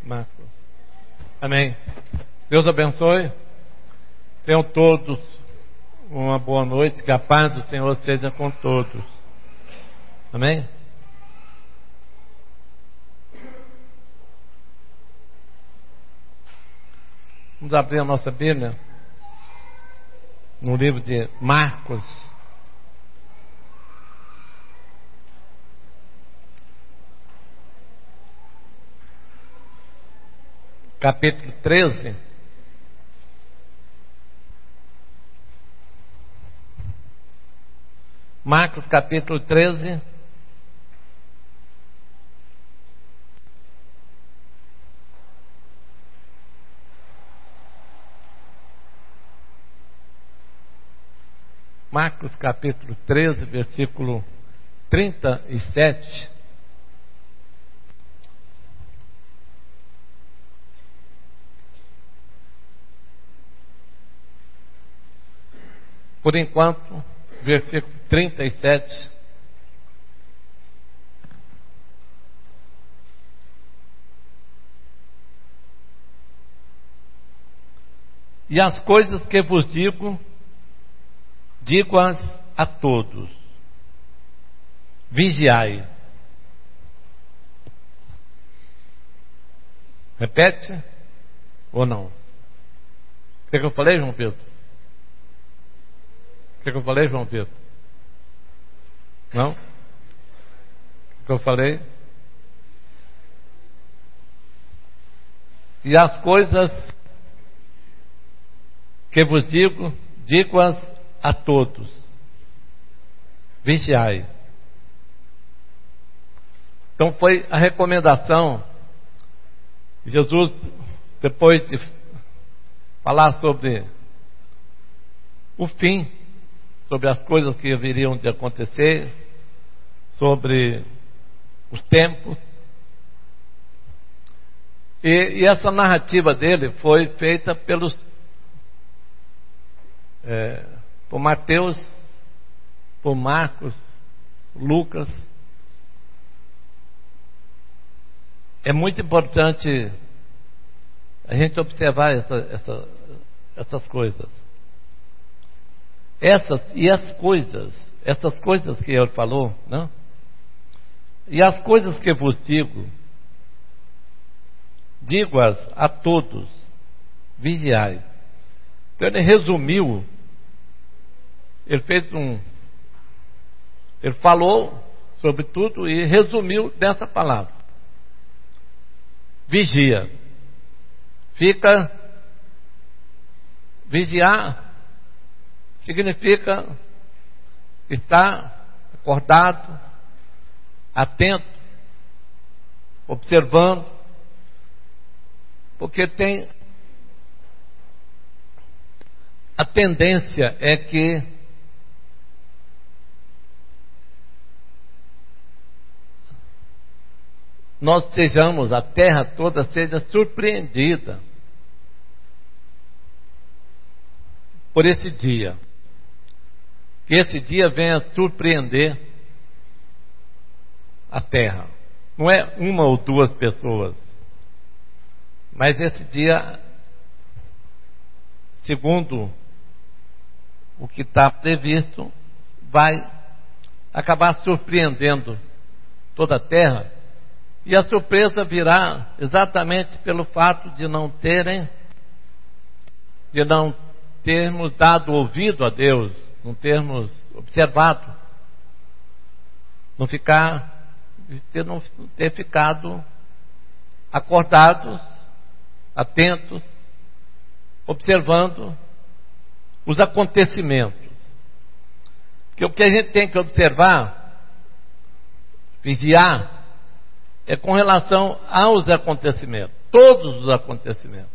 Marcos. Amém. Deus abençoe. Tenham todos uma boa noite. Que a paz do Senhor seja com todos. Amém. Vamos abrir a nossa Bíblia no livro de Marcos. Capítulo 13. Marcos capítulo 13. Marcos capítulo 13, versículo 37. Por enquanto, versículo 37. E as coisas que vos digo-as a todos. Vigiai. Repete ou não? O que eu falei, João Pedro? O que eu falei, João Pedro? Não? O que eu falei? E as coisas que vos digo-as a todos. Vigiai. Então foi a recomendação de Jesus, depois de falar sobre o fim, sobre as coisas que haveriam de acontecer, sobre os tempos. E essa narrativa dele foi feita por Mateus, por Marcos, Lucas. É muito importante a gente observar essas coisas. Essas coisas que ele falou, não? E as coisas que vos digo-as a todos, vigiai. Então ele resumiu, ele falou sobre tudo e resumiu dessa palavra. Vigia. Vigiar significa estar acordado, atento, observando, porque a tendência é que a terra toda seja surpreendida por esse dia. Que esse dia venha surpreender a terra. Não é uma ou duas pessoas, mas esse dia, segundo o que está previsto, vai acabar surpreendendo toda a terra. E a surpresa virá exatamente pelo fato de não termos dado ouvido a Deus, não termos observado, não ter ficado acordados, atentos, observando os acontecimentos. Porque o que a gente tem que observar, vigiar, é com relação aos acontecimentos, todos os acontecimentos.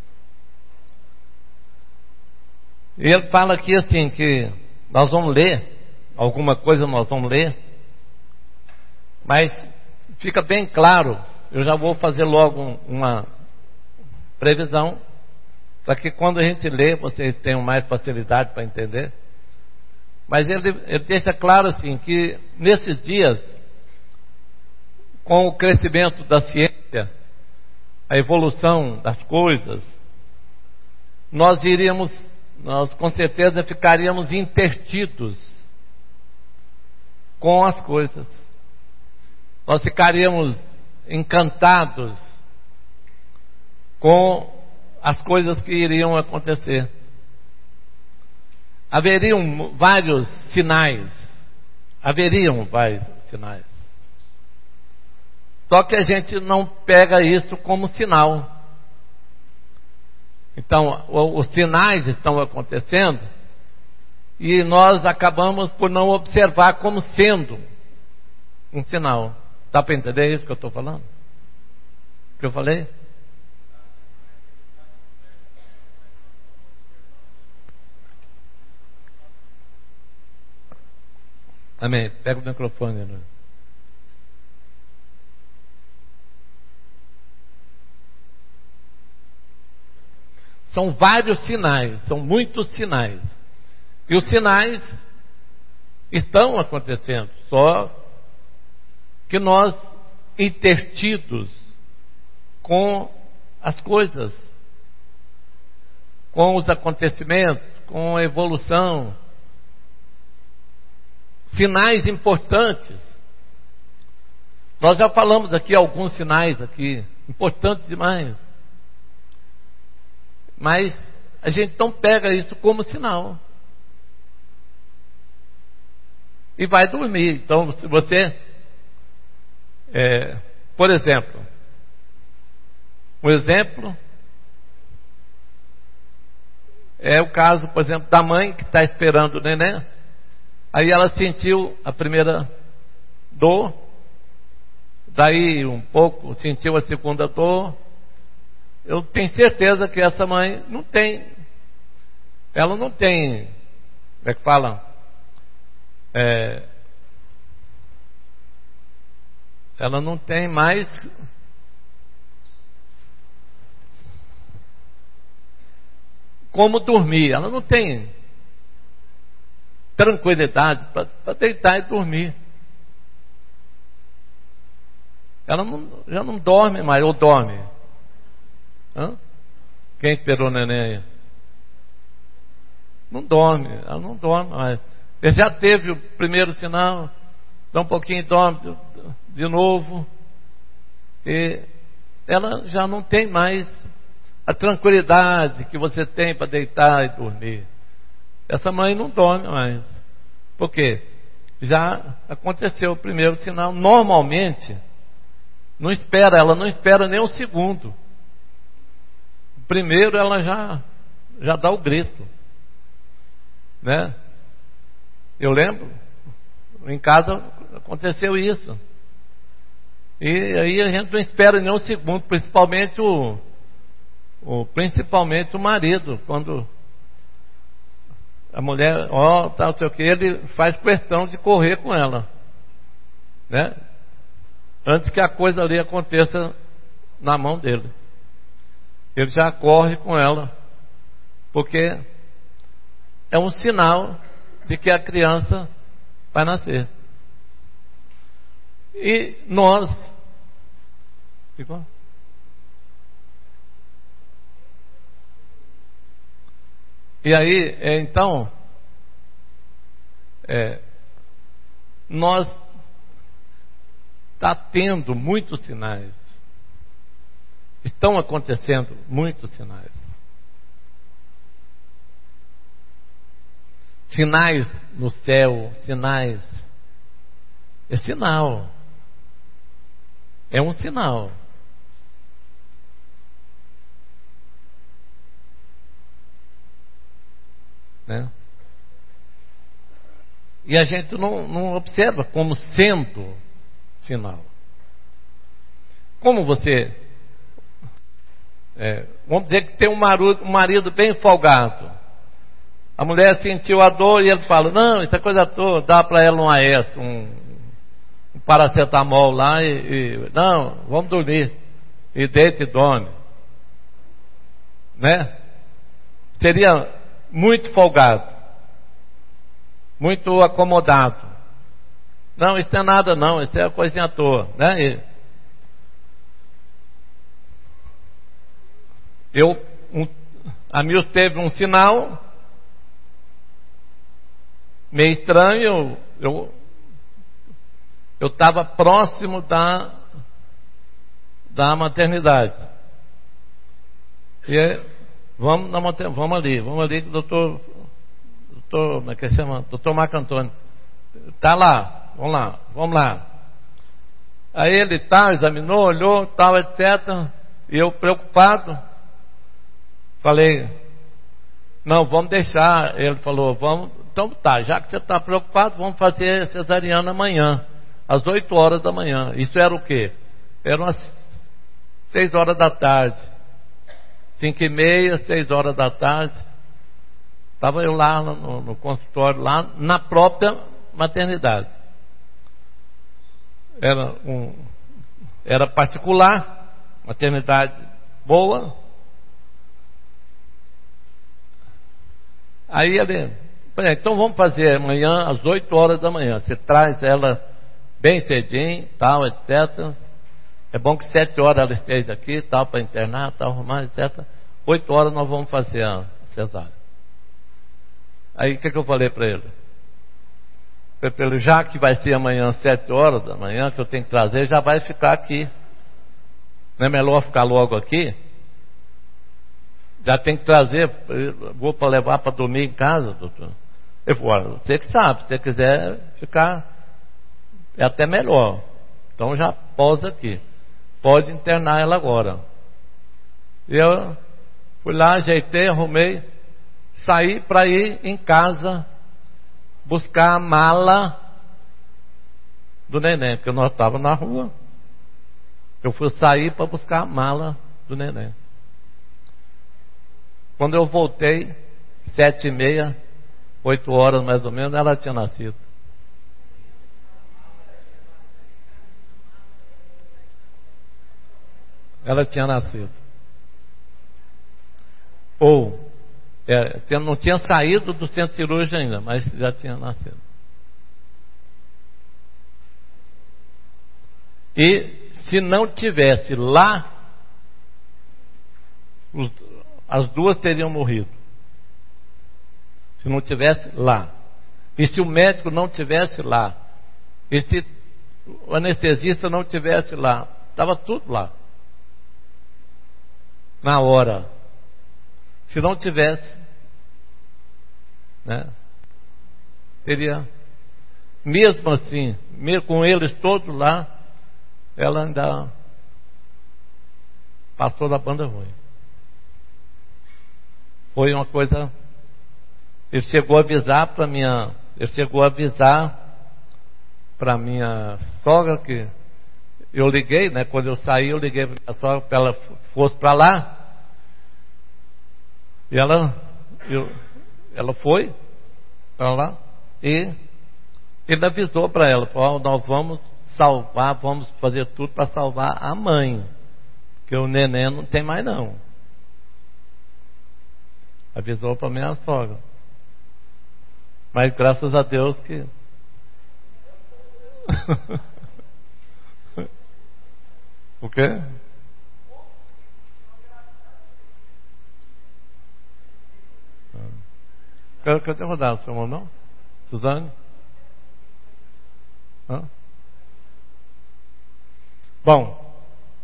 E ele fala aqui assim, que nós vamos ler, alguma coisa nós vamos ler, mas fica bem claro, eu já vou fazer logo uma previsão, para que quando a gente lê, vocês tenham mais facilidade para entender. Mas ele deixa claro assim, que nesses dias, com o crescimento da ciência, a evolução das coisas, nós com certeza ficaríamos intertidos com as coisas. Nós ficaríamos encantados com as coisas que iriam acontecer. Haveriam vários sinais. Só que a gente não pega isso como sinal. Então, os sinais estão acontecendo e nós acabamos por não observar como sendo um sinal. Dá para entender isso que eu estou falando? O que eu falei? Amém. Pega o microfone, né? São vários sinais, são muitos sinais. E os sinais estão acontecendo, só que nós, intertidos com as coisas, com os acontecimentos, com a evolução, sinais importantes. Nós já falamos aqui alguns sinais aqui, importantes demais. Mas a gente não pega isso como sinal. E vai dormir. Então, se você, por exemplo, um exemplo é o caso, por exemplo, da mãe que está esperando o neném. Aí ela sentiu a primeira dor, daí um pouco sentiu a segunda dor. Eu tenho certeza que essa mãe ela não tem, como é que fala? Ela não tem mais como dormir, ela não tem tranquilidade para deitar e dormir. Ela já não dorme mais, ou dorme. Quem esperou o neném aí? Não dorme, ela não dorme mais. Ele já teve o primeiro sinal, dá um pouquinho e dorme de novo. E ela já não tem mais a tranquilidade que você tem para deitar e dormir. Essa mãe não dorme mais. Por quê? Já aconteceu o primeiro sinal. Normalmente, ela não espera nem um segundo. Primeiro ela já dá o grito, né? Eu lembro, em casa aconteceu isso. E aí a gente não espera nem um segundo, principalmente principalmente o marido, quando a mulher, tal, sei o que, ele faz questão de correr com ela, né? Antes que a coisa ali aconteça na mão dele. Ele já corre com ela, porque é um sinal de que a criança vai nascer. E nós, e aí, então, nós está tendo muitos sinais. Estão acontecendo muitos sinais. Sinais no céu, sinais. É sinal. É um sinal. Né? E a gente não observa como sendo sinal. Como você... vamos dizer que tem um marido bem folgado. A mulher sentiu a dor e ele fala: não, essa coisa toda, dá para ela um AES, um paracetamol lá não, vamos dormir. E deita e dorme, né? Seria muito folgado, muito acomodado. Não, isso não é nada não, isso é coisinha à toa, né? A Milce teve um sinal meio estranho. Eu estava próximo da maternidade. E vamos ali, doutor, como é que chama? Doutor Marco Antônio. Tá lá, vamos lá. Aí ele examinou, olhou, tal, etc. E eu preocupado, falei, não, vamos deixar. Ele falou, vamos, então tá, já que você está preocupado, vamos fazer cesariana amanhã, às 8 horas da manhã. Isso era o quê? Eram as 6 horas da tarde, 5h30, 6 horas da tarde. Estava eu lá no consultório, lá na própria maternidade. Era particular, maternidade boa. Aí ele, então vamos fazer amanhã às 8 horas da manhã. Você traz ela bem cedinho, tal, etc. É bom que 7 horas ela esteja aqui, tal, para internar, tal, arrumar, etc. 8 horas nós vamos fazer a cesárea. Aí o que eu falei para ele? Falei para ele, já que vai ser amanhã 7 horas da manhã, que eu tenho que trazer, já vai ficar aqui. Não é melhor ficar logo aqui? Já tem que trazer, vou para levar para dormir em casa, doutor. Ele falou, você que sabe, se você quiser ficar, é até melhor. Então já pousa aqui. Pode internar ela agora. Eu fui lá, ajeitei, arrumei, saí para ir em casa buscar a mala do neném, porque nós estávamos na rua. Eu fui sair para buscar a mala do neném. Quando eu voltei, 7h30, 8 horas mais ou menos, ela tinha nascido. Ela tinha nascido. Não tinha saído do centro cirúrgico ainda, mas já tinha nascido. E se não tivesse lá, as duas teriam morrido. Se não tivesse lá. E se o médico não tivesse lá, e se o anestesista não tivesse lá, estava tudo lá. Na hora. Se não tivesse, né, teria, mesmo assim, mesmo com eles todos lá, ela ainda passou da banda ruim. Foi uma coisa. Ele chegou a avisar para minha sogra, que eu liguei, né? Quando eu saí, eu liguei para minha sogra para ela fosse para lá. E ela foi para lá e ele avisou para ela, falou, nós vamos salvar, vamos fazer tudo para salvar a mãe, porque o neném não tem mais não. Avisou para minha sogra. Mas graças a Deus que o quê? Cadê rodar, seu irmão, não? Suzane? Hã? Bom,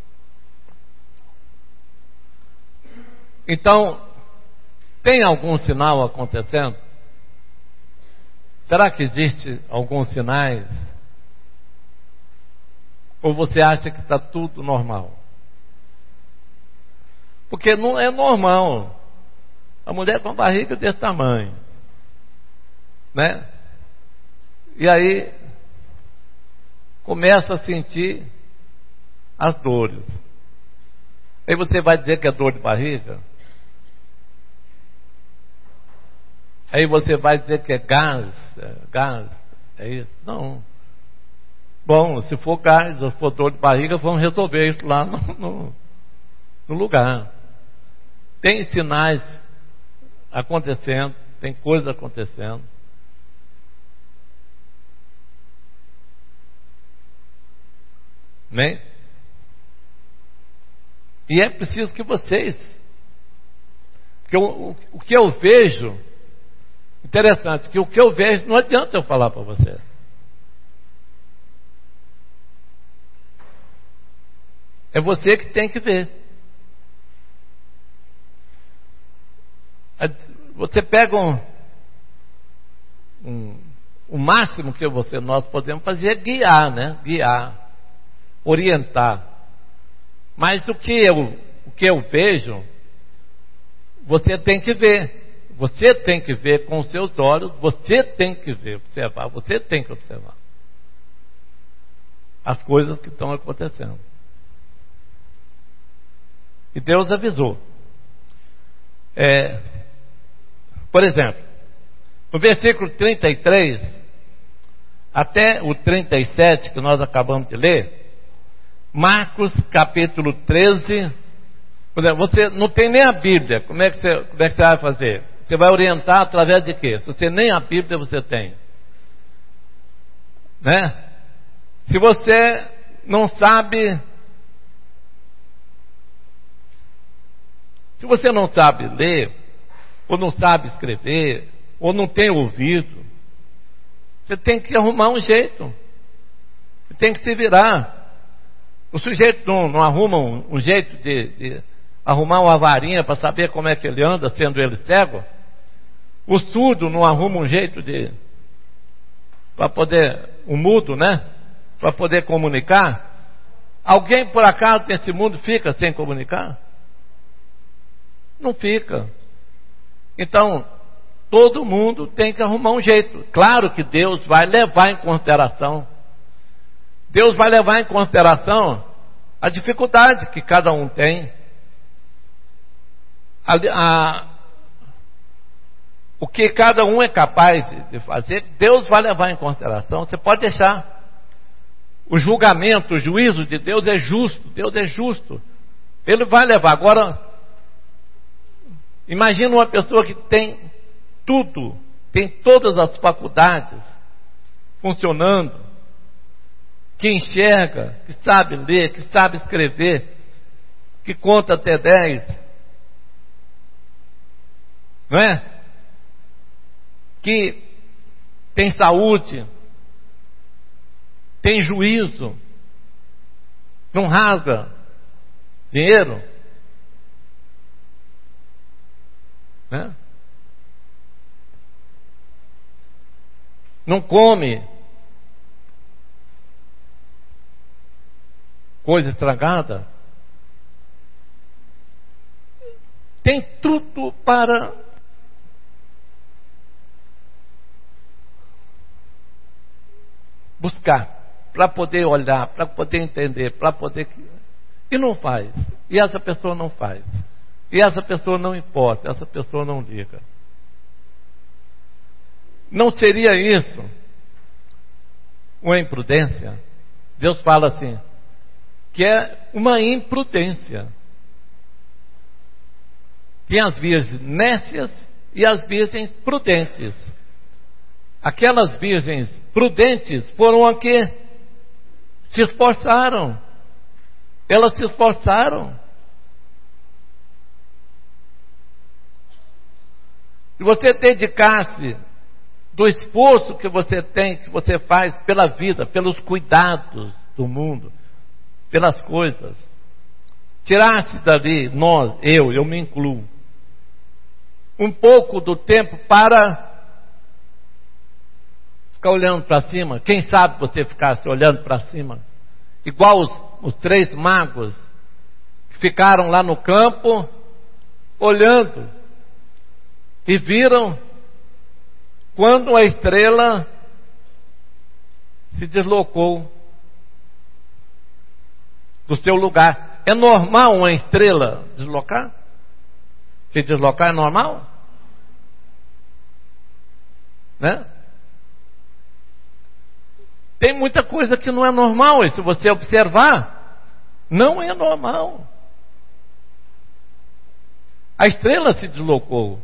então, tem algum sinal acontecendo? Será que existe alguns sinais? Ou você acha que está tudo normal? Porque não é normal a mulher com a barriga desse tamanho, né? E aí começa a sentir as dores. Aí você vai dizer que é dor de barriga? Aí você vai dizer que é gás, é isso? Não. Bom, se for gás ou se for dor de barriga, vamos resolver isso lá no lugar. Tem sinais acontecendo, tem coisas acontecendo. Né? E é preciso que vocês Que o que eu vejo, interessante, que o que eu vejo não adianta eu falar para você. É você que tem que ver. Você pega o máximo que nós podemos fazer é guiar, né? Guiar, orientar. Mas o que eu vejo, você tem que ver. Você tem que ver com os seus olhos, você tem que ver, observar, você tem que observar as coisas que estão acontecendo. E Deus avisou. Por exemplo, no versículo 33 até o 37 que nós acabamos de ler, Marcos capítulo 13. Por exemplo, você não tem nem a Bíblia, como é que você vai fazer? Você vai orientar através de quê? Se você nem a Bíblia você tem, né? Se você não sabe, ler, ou não sabe escrever, ou não tem ouvido, você tem que arrumar um jeito. Você tem que se virar. O sujeito não arruma um jeito de arrumar uma varinha para saber como é que ele anda, sendo ele cego. O surdo não arruma um jeito para poder, o mudo, né? Para poder comunicar. Alguém por acaso nesse mundo fica sem comunicar? Não fica. Então, todo mundo tem que arrumar um jeito. Claro que Deus vai levar em consideração. Deus vai levar em consideração a dificuldade que cada um tem. O que cada um é capaz de fazer, Deus vai levar em consideração. Você pode deixar. O julgamento, o juízo de Deus é justo. Deus é justo. Ele vai levar. Agora, imagina uma pessoa que tem tudo, tem todas as faculdades funcionando, que enxerga, que sabe ler, que sabe escrever, que conta até 10, não é? Que tem saúde, tem juízo, não rasga dinheiro, né? Não come coisa estragada, tem tudo para buscar, para poder olhar, para poder entender, para poder... E não faz. E essa pessoa não faz. E essa pessoa não importa, essa pessoa não liga. Não seria isso uma imprudência? Deus fala assim, que é uma imprudência. Tem as virgens nécias e as virgens prudentes. Aquelas virgens prudentes foram as que se esforçaram. Elas se esforçaram. Se você dedicar-se do esforço que você tem, que você faz pela vida, pelos cuidados do mundo, pelas coisas, tirar-se dali, eu me incluo, um pouco do tempo para ficar olhando para cima. Quem sabe você ficasse olhando para cima, igual os 3 magos que ficaram lá no campo olhando e viram quando a estrela se deslocou do seu lugar. É normal uma estrela deslocar? Se deslocar é normal? Né? Tem muita coisa que não é normal, e se você observar, não é normal. A estrela se deslocou.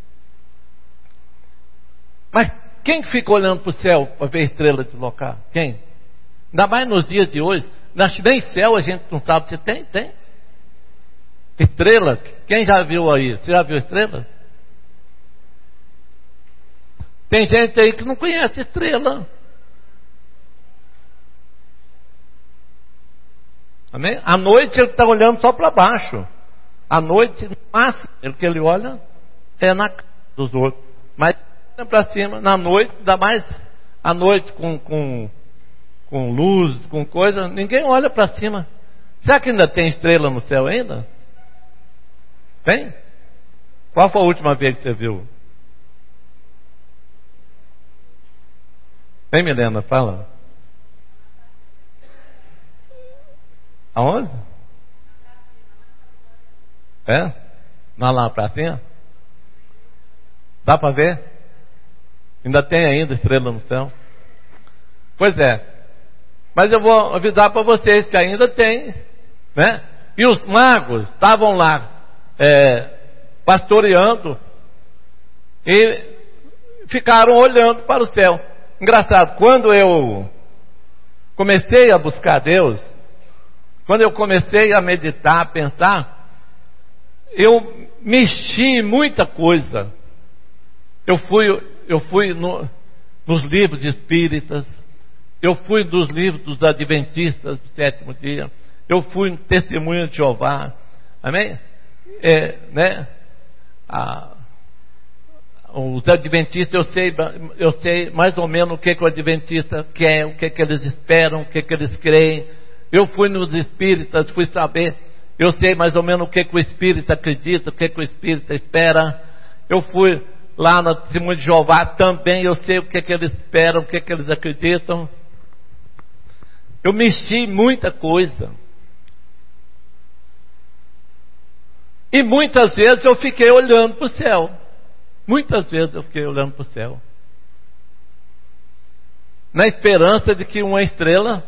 Mas quem fica olhando para o céu para ver a estrela deslocar? Quem? Ainda mais nos dias de hoje. Nem céu a gente não sabe se tem. Estrela, quem já viu aí? Você já viu estrela? Tem gente aí que não conhece estrela. Amém? À noite ele está olhando só para baixo. À noite, no máximo, o que ele olha é na cara dos outros. Mas para cima, na noite, ainda mais à noite com luz, com coisa, ninguém olha para cima. Será que ainda tem estrela no céu ainda? Tem? Qual foi a última vez que você viu? Tem, Milena? Fala. Aonde? É? Lá pra cima? Dá para ver? Ainda tem ainda estrela no céu? Pois é. Mas eu vou avisar para vocês que ainda tem, né? E os magos estavam lá pastoreando e ficaram olhando para o céu. Engraçado, quando eu comecei a buscar Deus, quando eu comecei a meditar, a pensar, eu mexi em muita coisa. Eu fui nos livros espíritas, eu fui nos livros dos adventistas do sétimo dia, eu fui no Testemunho de Jeová, amém? Né? Os adventistas, eu sei mais ou menos o que o adventista quer, o que eles esperam, o que eles creem. Eu fui nos espíritas, fui saber, eu sei mais ou menos o que o espírita acredita, o que o espírita espera. Eu fui lá no Testemunho de Jeová também, eu sei o que eles esperam, o que eles acreditam. Eu mexi em muita coisa. E muitas vezes eu fiquei olhando para o céu. Muitas vezes eu fiquei olhando para o céu, na esperança de que uma estrela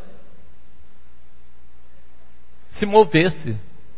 se movesse,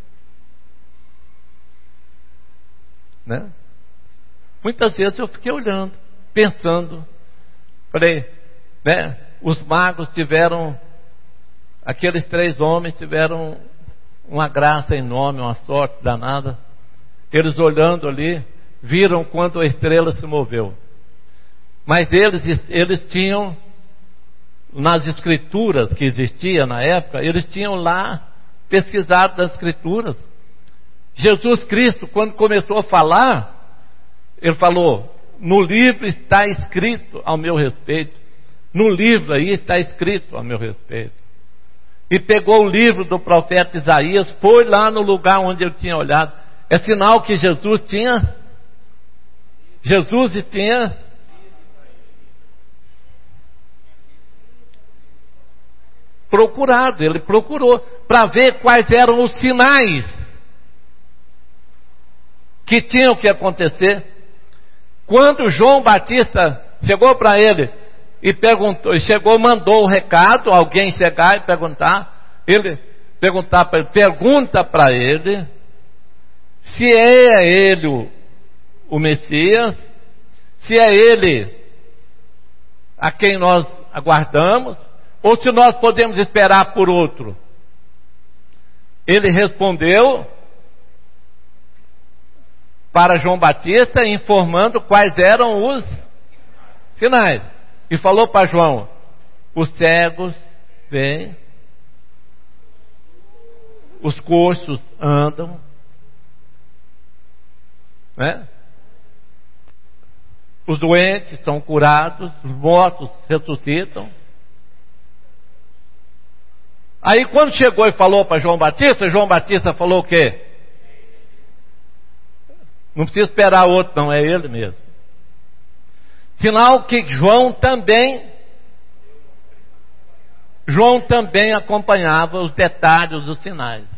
né? Muitas vezes eu fiquei olhando, pensando. Falei, né? Os magos tiveram, aqueles 3 homens tiveram uma graça enorme, uma sorte danada. Eles olhando ali, viram quando a estrela se moveu. Mas eles tinham, nas escrituras que existiam na época, eles tinham lá pesquisado nas escrituras. Jesus Cristo, quando começou a falar, ele falou, no livro está escrito ao meu respeito. No livro aí está escrito ao meu respeito. E pegou o livro do profeta Isaías, foi lá no lugar onde ele tinha olhado. É sinal que Jesus tinha procurado, ele procurou para ver quais eram os sinais que tinham que acontecer. Quando João Batista chegou para ele e perguntou, mandou o recado, alguém chegar e perguntar para ele, pergunta para ele se é ele o Messias, se é ele a quem nós aguardamos, ou se nós podemos esperar por outro. Ele respondeu para João Batista, informando quais eram os sinais. E falou para João, os cegos veem, os coxos andam, né? Os doentes são curados, os mortos ressuscitam. Aí quando chegou e falou para João Batista falou o quê? Não precisa esperar outro, não, é ele mesmo. Sinal que João também acompanhava os detalhes dos sinais.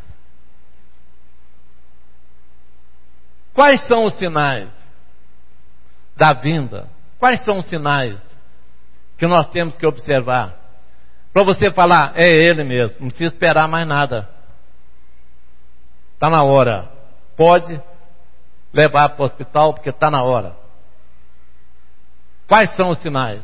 Quais são os sinais da vinda? Quais são os sinais que nós temos que observar? Para você falar, é ele mesmo, não precisa esperar mais nada. Está na hora. Pode levar para o hospital porque está na hora. Quais são os sinais?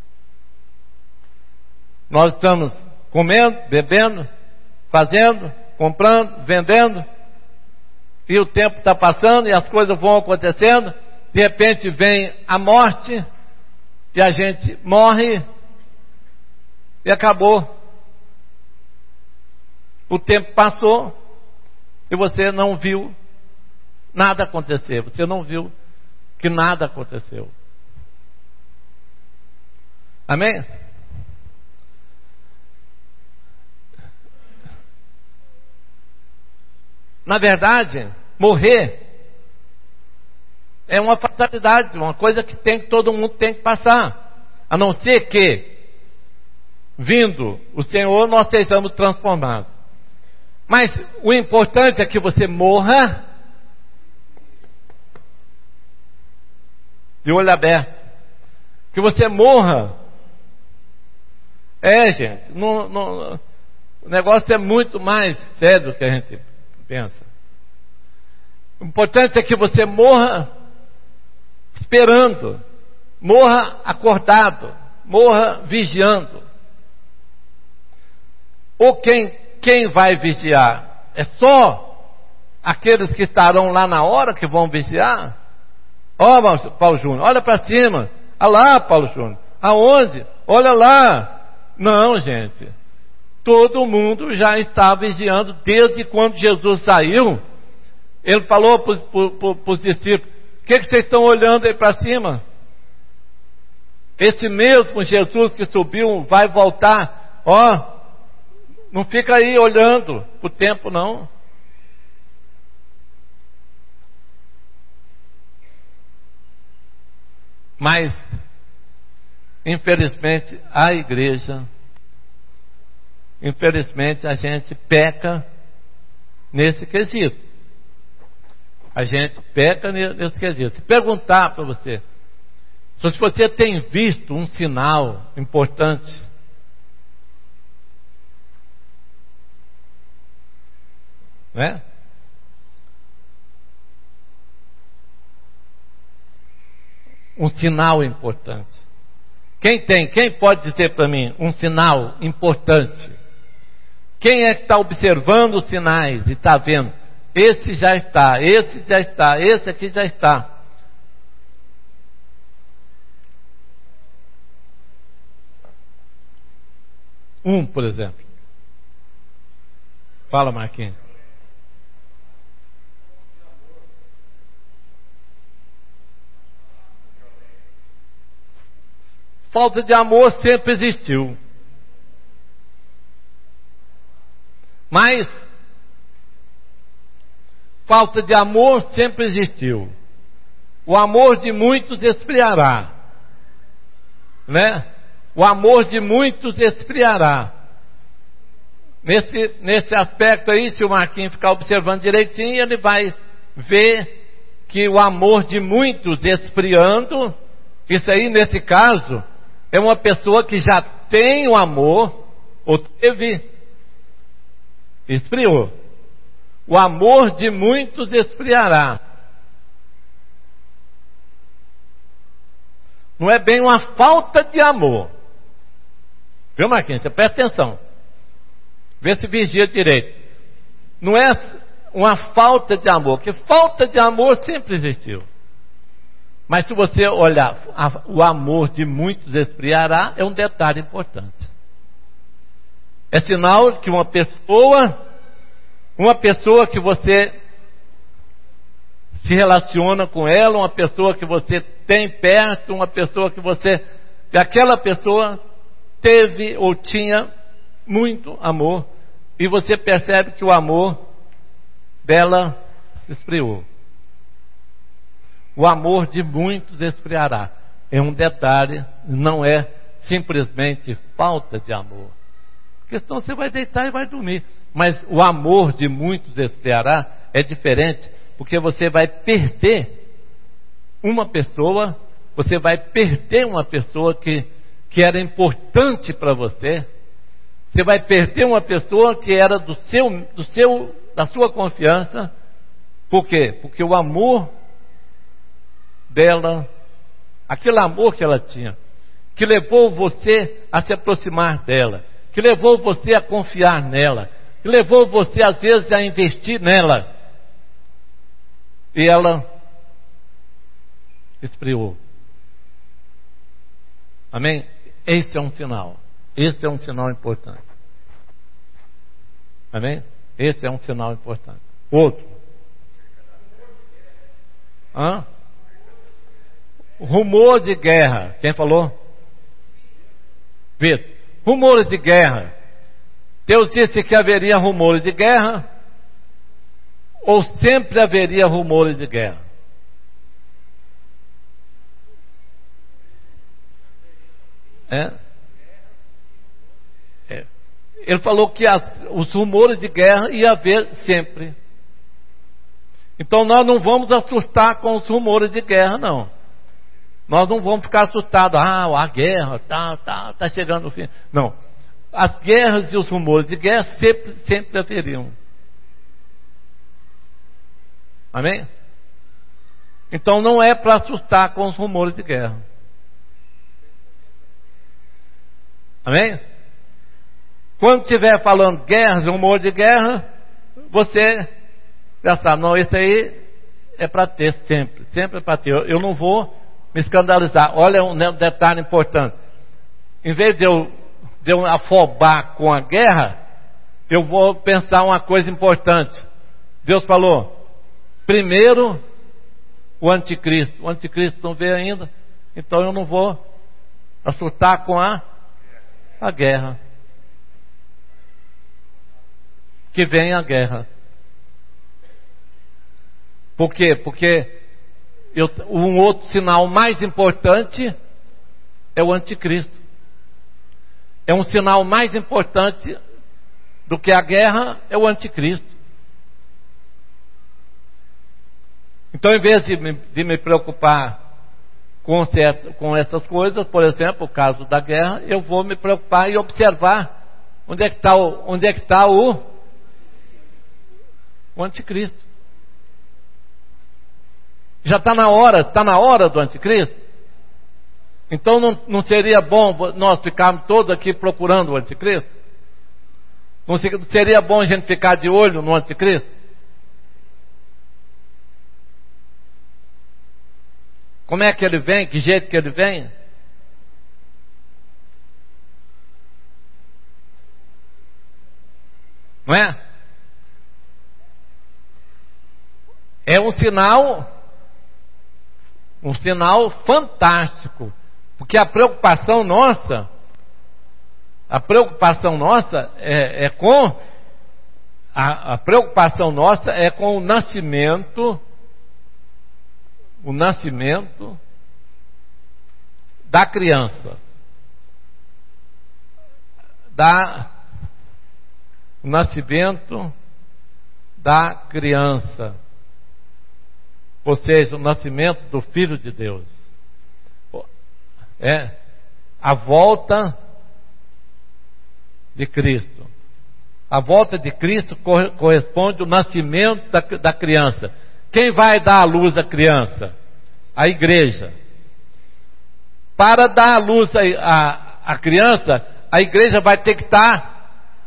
Nós estamos comendo, bebendo, fazendo, comprando, vendendo, e o tempo está passando e as coisas vão acontecendo. De repente vem a morte e a gente morre e acabou. O tempo passou e você não viu nada acontecer. Você não viu que nada aconteceu. Amém? Na verdade, morrer é uma fatalidade, uma coisa que todo mundo tem que passar. A não ser que, vindo o Senhor, nós sejamos transformados. Mas o importante é que você morra de olho aberto. Que você morra. Gente, o negócio é muito mais sério do que a gente pensa. O importante é que você morra esperando, morra acordado, morra vigiando. Ou quem vai vigiar? É só aqueles que estarão lá na hora que vão vigiar? Paulo Júnior, olha para cima. Olha lá, Paulo Júnior. Aonde? Olha lá. Não, gente. Todo mundo já está vigiando desde quando Jesus saiu. Ele falou para os discípulos: o que vocês estão olhando aí para cima? Esse mesmo Jesus que subiu vai voltar. Não fica aí olhando para o tempo, não. Mas, infelizmente, a igreja, a gente peca nesse quesito. A gente peca nesse quesito. Se perguntar para você, se você tem visto um sinal importante, né? Um sinal importante. Quem pode dizer para mim um sinal importante? Quem é que está observando os sinais e está vendo? Esse já está, esse aqui já está. Por exemplo. Fala, Marquinhos. Falta de amor sempre existiu. Mas falta de amor sempre existiu. O amor de muitos esfriará, né? O amor de muitos esfriará. Nesse aspecto aí, se o Marquinhos ficar observando direitinho, ele vai ver que o amor de muitos esfriando, isso aí, nesse caso, é uma pessoa que já tem o amor, ou teve, esfriou. O amor de muitos esfriará. Não é bem uma falta de amor. Viu, Marquinhos? Você presta atenção. Vê se vigia direito. Não é uma falta de amor, porque falta de amor sempre existiu. Mas se você olhar, o amor de muitos esfriará, é um detalhe importante. É sinal que uma pessoa que você se relaciona com ela, uma pessoa que você tem perto, uma pessoa que aquela pessoa teve ou tinha muito amor, e você percebe que o amor dela se esfriou. O amor de muitos esfriará. É um detalhe, não é simplesmente falta de amor. Porque senão você vai deitar e vai dormir. Mas o amor de muitos esfriará é diferente, porque você vai perder uma pessoa que era importante para você. Você vai perder uma pessoa que era da sua confiança. Por quê? Porque o amor dela, aquele amor que ela tinha, que levou você a se aproximar dela, que levou você a confiar nela, que levou você às vezes a investir nela e ela esfriou. Amém? Esse é um sinal. Esse é um sinal importante. Amém? Esse é um sinal importante. Outro. Rumor de guerra. Quem falou? Vitor. Rumores de guerra. Deus disse que haveria rumores de guerra, ou sempre haveria rumores de guerra? Ele falou que os rumores de guerra ia haver sempre. Então nós não vamos assustar com os rumores de guerra, não. Nós não vamos ficar assustados. A guerra tá chegando o fim. Não. As guerras e os rumores de guerra sempre haveriam. Amém? Então não é para assustar com os rumores de guerra. Amém? Quando estiver falando guerras, rumores de guerra, você já sabe, não, esse aí é para ter sempre. Sempre é para ter. Eu não vou me escandalizar. Olha um detalhe importante. Em vez de eu afobar com a guerra, eu vou pensar uma coisa importante. Deus falou, primeiro o anticristo. O anticristo não veio ainda, então eu não vou assustar com a guerra. Que vem a guerra. Por quê? Porque um outro sinal mais importante é o anticristo. É um sinal mais importante do que a guerra, é o anticristo. Então, em vez de me preocupar com essas coisas, por exemplo, o caso da guerra, eu vou me preocupar e observar onde é que está o anticristo. Já está na hora do anticristo. Então não seria bom nós ficarmos todos aqui procurando o anticristo? Não seria bom a gente ficar de olho no anticristo? Como é que ele vem? Que jeito que ele vem? Não é? É um sinal fantástico. Porque a preocupação nossa é com a preocupação nossa é com o nascimento da criança, o nascimento da criança, ou seja, o nascimento do Filho de Deus. É a volta de Cristo. A volta de Cristo corresponde ao nascimento da criança. Quem vai dar à luz à criança? A igreja. Para dar à luz à criança, a igreja vai ter que estar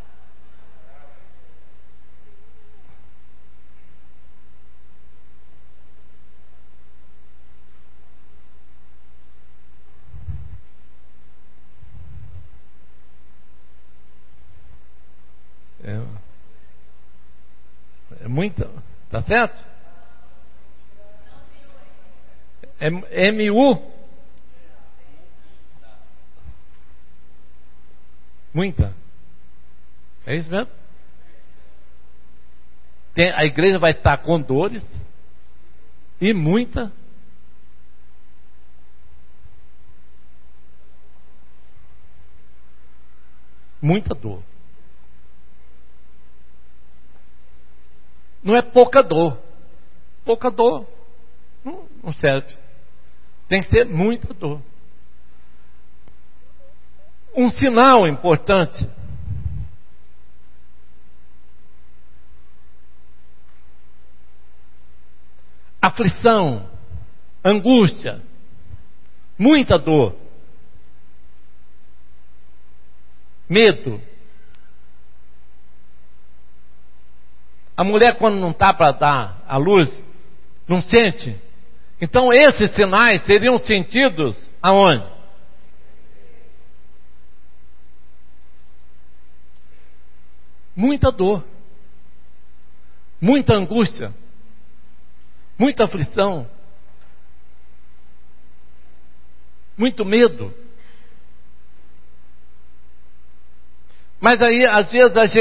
é muito, tá certo? É MU. Muita. É isso mesmo? A igreja vai estar com dores e muita dor. Não é pouca dor. Pouca dor não serve. Tem que ser muita dor. Um sinal importante. Aflição, angústia, muita dor, medo. A mulher, quando não está para dar à luz, não sente. Então esses sinais seriam sentidos aonde? Muita dor, muita angústia, muita aflição, muito medo. Mas aí, às vezes, a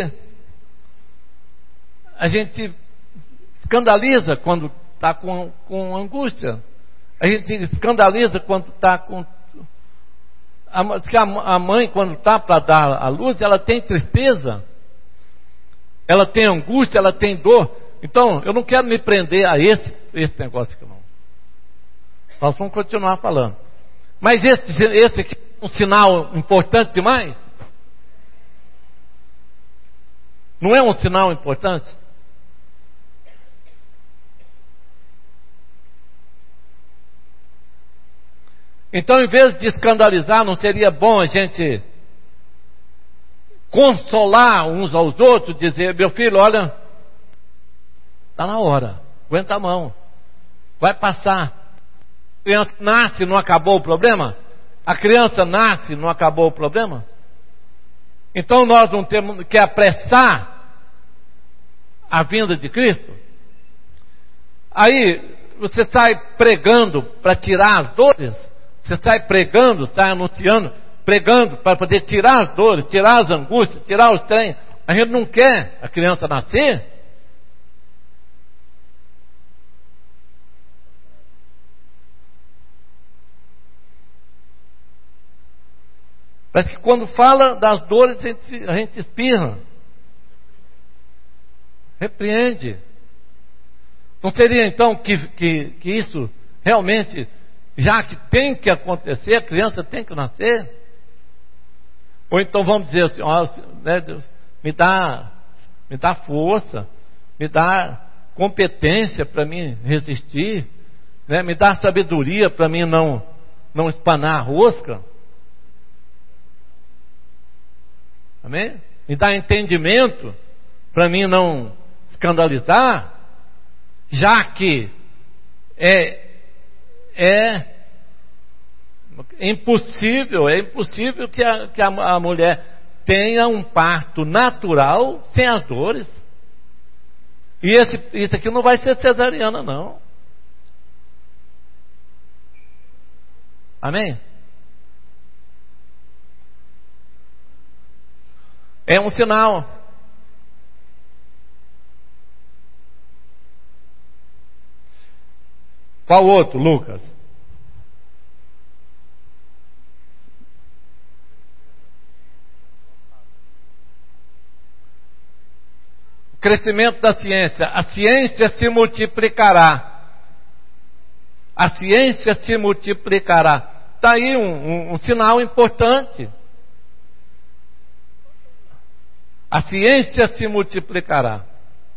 gente escandaliza quando está com angústia. A gente escandaliza quando está com... A mãe, quando está para dar à luz, ela tem tristeza, ela tem angústia, ela tem dor. Então, eu não quero me prender a esse negócio aqui, não. Nós vamos continuar falando. Mas esse aqui é um sinal importante demais? Não é um sinal importante? Então, em vez de escandalizar, não seria bom a gente consolar uns aos outros, dizer: meu filho, olha, está na hora, aguenta a mão, vai passar. A criança nasce, não acabou o problema? A criança nasce, não acabou o problema? Então nós não temos que apressar a vinda de Cristo? Aí você sai pregando para tirar as dores, você sai pregando, sai anunciando, pregando para poder tirar as dores, tirar as angústias, tirar os trem. A gente não quer a criança nascer. Parece que quando fala das dores a gente espirra, repreende. Não seria então que isso realmente, já que tem que acontecer, a criança tem que nascer? Ou então vamos dizer assim: ó, né, Deus, me dá força, me dá competência para mim resistir, né, me dá sabedoria para mim não espanar a rosca. Amém? Me dá entendimento para mim não escandalizar, já que é impossível que a mulher tenha um parto natural sem as dores. E isso aqui não vai ser cesariana, não. Amém? É um sinal. Qual outro, Lucas? O crescimento da ciência. A ciência se multiplicará. A ciência se multiplicará. Está aí um sinal importante. A ciência se multiplicará.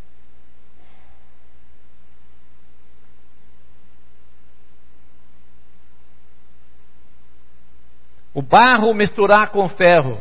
O barro misturar com ferro.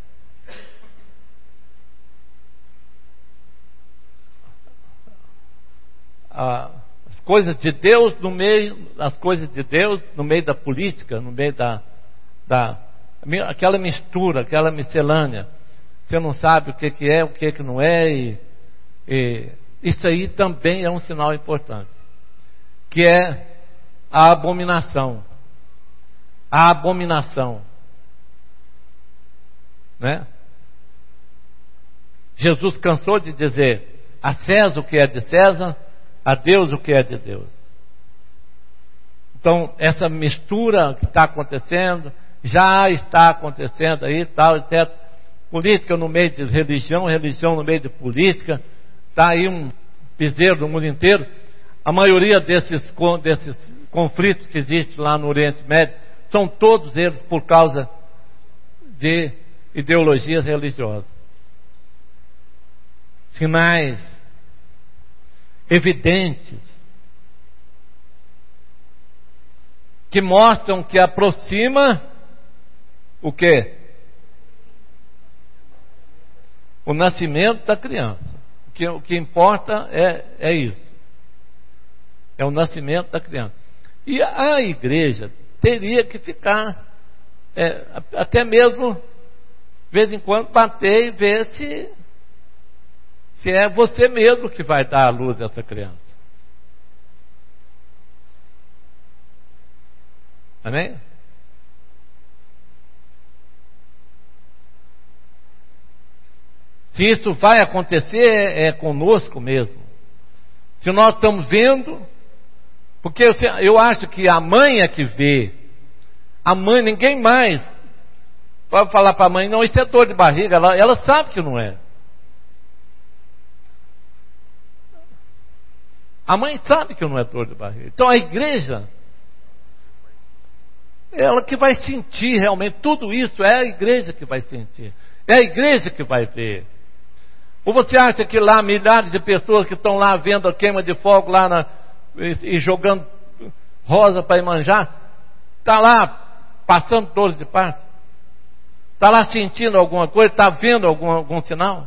As coisas de Deus no meio da política, no meio aquela mistura, aquela miscelânea. Você não sabe o que é, o que não é, e isso aí também é um sinal importante, que é a abominação. A abominação, né? Jesus cansou de dizer: a César o que é de César, a Deus o que é de Deus. Então, essa mistura que está acontecendo, já está acontecendo aí, tal, etc. Política no meio de religião, religião no meio de política, está aí um piseiro no mundo inteiro. A maioria desses conflitos que existem lá no Oriente Médio, são todos eles por causa de ideologias religiosas. Sinais evidentes que mostram que aproxima o quê? O nascimento da criança. o que importa é isso. É o nascimento da criança. E a igreja teria que ficar, até mesmo, de vez em quando, bater e ver se é você mesmo que vai dar à luz a essa criança. Amém? Se isso vai acontecer, é conosco mesmo. Se nós estamos vendo, porque eu acho que a mãe é que vê. A mãe, ninguém mais pode falar para a mãe, não, isso é dor de barriga. Ela sabe que não é. A mãe sabe que não é dor de barriga. Então a igreja, ela que vai sentir realmente tudo isso, é a igreja que vai sentir. É a igreja que vai ver. Ou você acha que lá milhares de pessoas que estão lá vendo a queima de fogo lá e jogando rosa para Iemanjá, está lá passando dores de parto? Está lá sentindo alguma coisa? Está vendo algum sinal?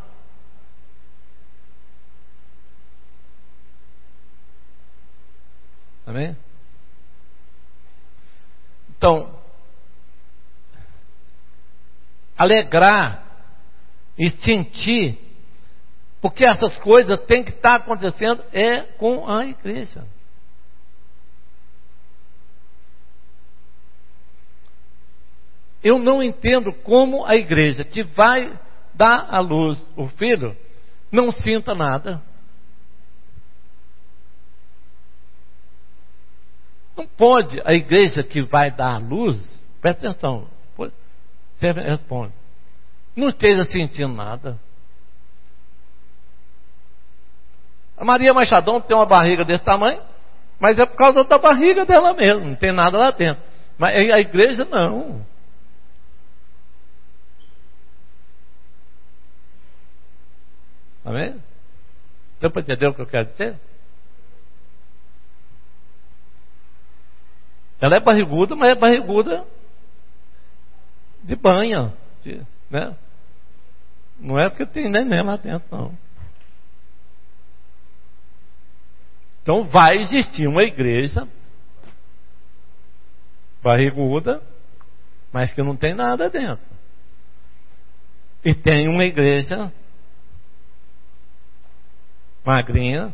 Amém? Então, alegrar e sentir, porque essas coisas têm que estar acontecendo com a igreja. Eu não entendo como a igreja que vai dar à luz o filho não sinta nada. Não pode a igreja que vai dar à luz, presta atenção, você responde, não esteja sentindo nada. A Maria Machadão tem uma barriga desse tamanho, mas é por causa da barriga dela mesmo, não tem nada lá dentro. Mas a igreja não. Amém? Deu para entender o que eu quero dizer? Ela é barriguda, mas é barriguda de banha, né? Não é porque tem neném lá dentro, não. Então vai existir uma igreja barriguda, mas que não tem nada dentro. E tem uma igreja magrinha,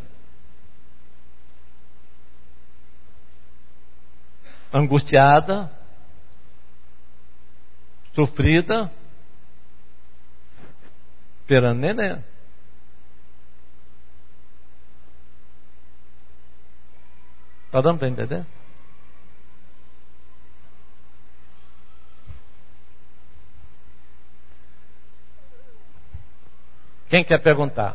angustiada, sofrida, esperando neném. Está dando para entender? Quem quer perguntar?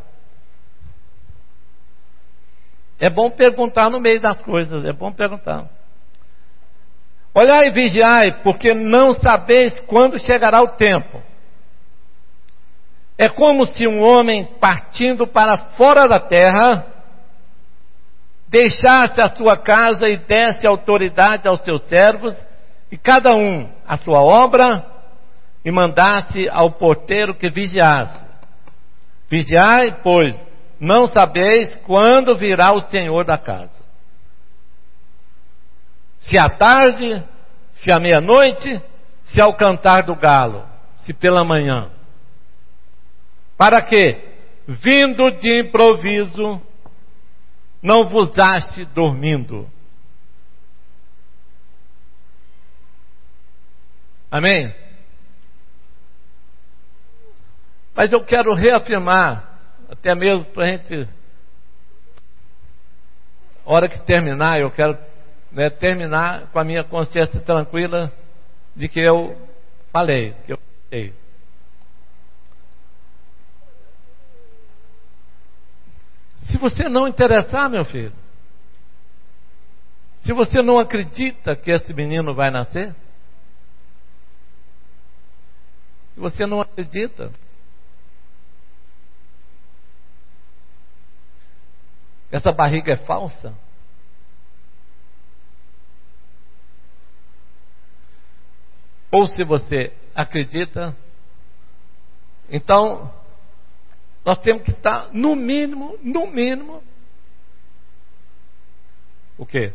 É bom perguntar no meio das coisas, é bom perguntar. Olhai e vigiai, porque não sabeis quando chegará o tempo. É como se um homem partindo para fora da terra deixasse a sua casa e desse autoridade aos seus servos, e cada um a sua obra, e mandasse ao porteiro que vigiasse. Vigiai, pois, não sabeis quando virá o Senhor da casa. Se à tarde, se à meia-noite, se ao cantar do galo, se pela manhã. Para que, vindo de improviso, não vos ache dormindo. Amém? Mas eu quero reafirmar, até mesmo para a gente, a hora que terminar, eu quero terminar com a minha consciência tranquila de que eu falei, que eu falei. Se você não interessar, meu filho, se você não acredita que esse menino vai nascer, se você não acredita, essa barriga é falsa, ou se você acredita, então Nós temos que estar, no mínimo, o quê?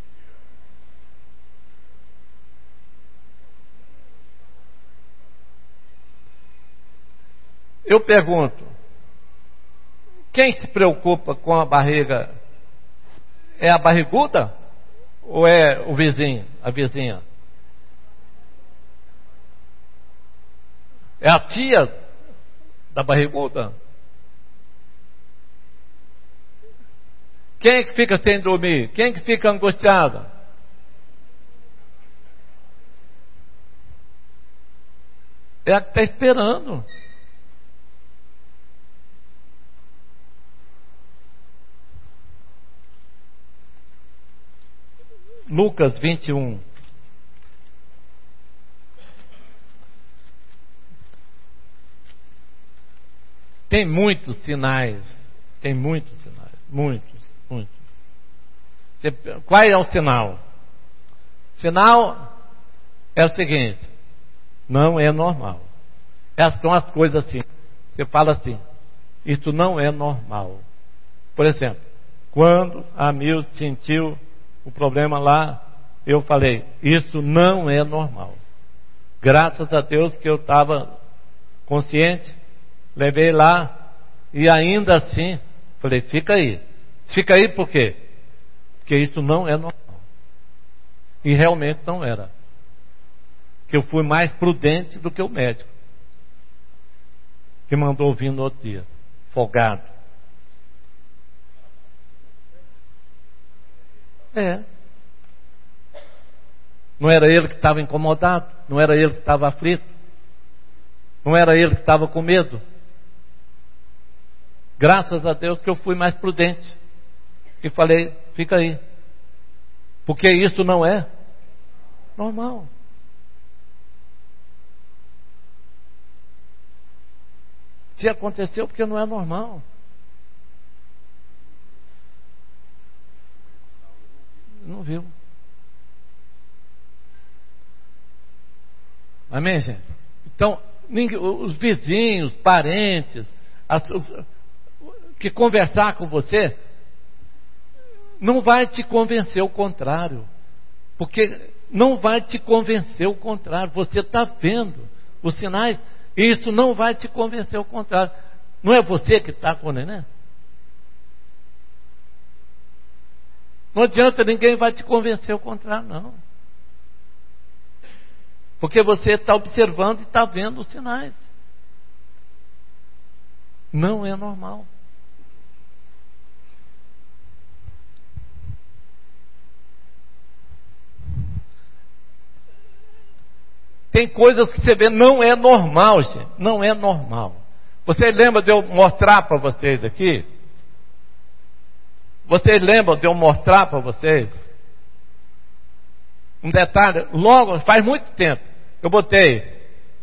Eu pergunto, quem se preocupa com a barriga é a barriguda ou é o vizinho, a vizinha? É a tia da barriguda? Quem é que fica sem dormir? Quem é que fica angustiada? É a que está esperando. Lucas 21. Tem muitos sinais. Muitos. Qual é o sinal? O sinal é o seguinte: não é normal. Essas são as coisas assim. Você fala assim: isso não é normal. Por exemplo, quando a Mil sentiu o problema lá, eu falei: isso não é normal. Graças a Deus que eu estava consciente, levei lá e ainda assim falei: fica aí por quê? Porque isso não é normal. E realmente não era. Que eu fui mais prudente do que o médico que mandou vir no outro dia, folgado. Não era ele que estava incomodado, não era ele que estava aflito, não era ele que estava com medo. Graças a Deus que eu fui mais prudente e falei: fica aí, porque isso não é normal. Se aconteceu, porque não é normal. Não viu. Amém, gente? Então, os vizinhos, parentes, que conversar com você, não vai te convencer o contrário. Porque não vai te convencer o contrário. Você está vendo os sinais, e isso não vai te convencer o contrário. Não é você que está com o neném? Não adianta, ninguém vai te convencer o contrário, não. Porque você está observando e está vendo os sinais. Não é normal. Tem coisas que você vê, não é normal, gente. Não é normal. Vocês lembram de eu mostrar para vocês aqui? Vocês lembram de eu mostrar para vocês? Um detalhe, logo, faz muito tempo, eu botei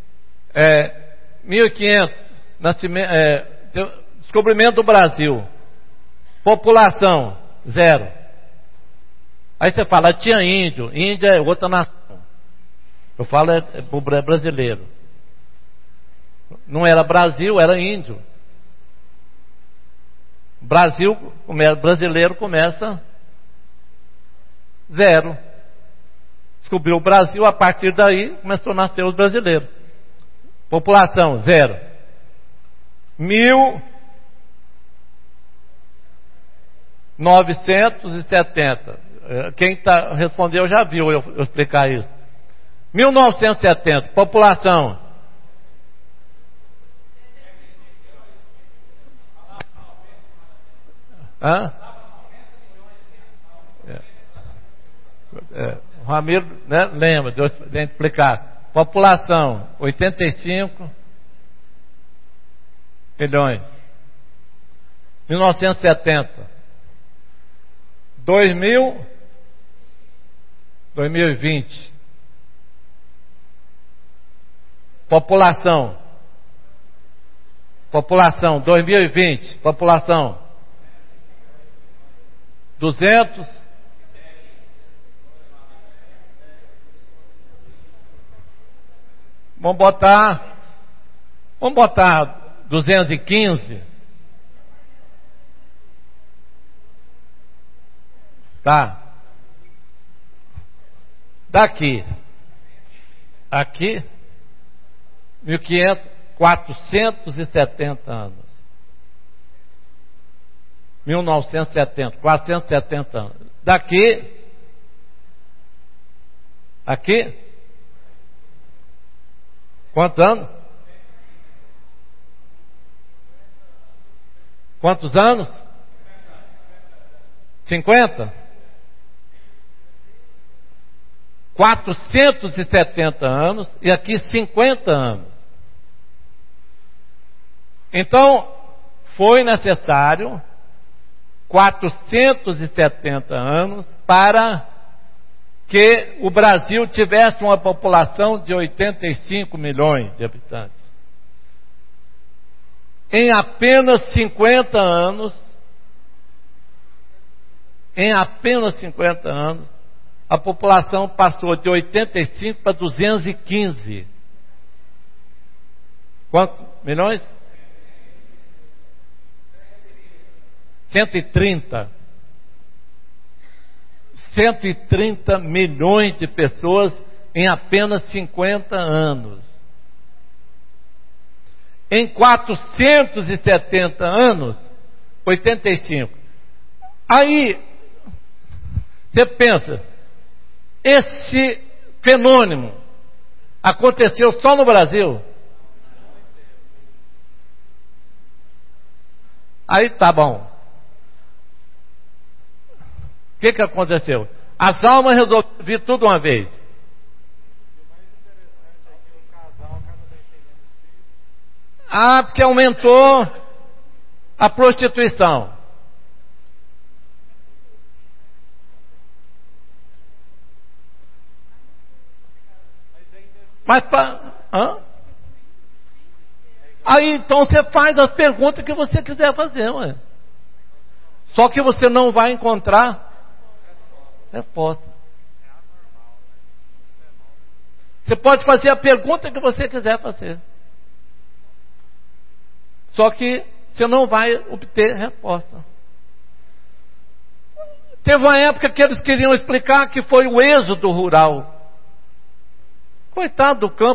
1500, descobrimento do Brasil, população, 0. Aí você fala: tinha índio, Índia é outra nação. Eu falo é brasileiro. Não era Brasil, era índio. Brasileiro começa 0. Descobriu o Brasil, a partir daí começou a nascer os brasileiros. População 0. 1970. Quem respondeu já viu eu explicar isso. 1970, população. O Ramiro, né, lembra de eu explicar. População 85 milhões. 1970. 2020. População 2020, população 200. Vamos botar 215. Tá. Daqui. Aqui. 1500. 470 anos. 1970. 470 anos. Daqui. Aqui. Quantos anos? Quantos anos? 50? 470 anos e aqui 50 anos. Então, foi necessário 470 anos para que o Brasil tivesse uma população de 85 milhões de habitantes. Em apenas 50 anos, a população passou de 85 para 215. Quantos milhões? 130. 130 milhões de pessoas em apenas 50 anos. Em 470 anos, 85. Aí, você pensa, esse fenômeno aconteceu só no Brasil? Aí tá bom. O que aconteceu? As almas resolveram vir tudo uma vez. O mais interessante é que o casal cada vez tem menos filhos. Ah, porque aumentou a prostituição. Mas aí então você faz as perguntas que você quiser fazer, ué. Só que você não vai encontrar resposta. Você pode fazer a pergunta que você quiser fazer. Só que você não vai obter resposta. Teve uma época que eles queriam explicar que foi o êxodo rural. Coitado do campo.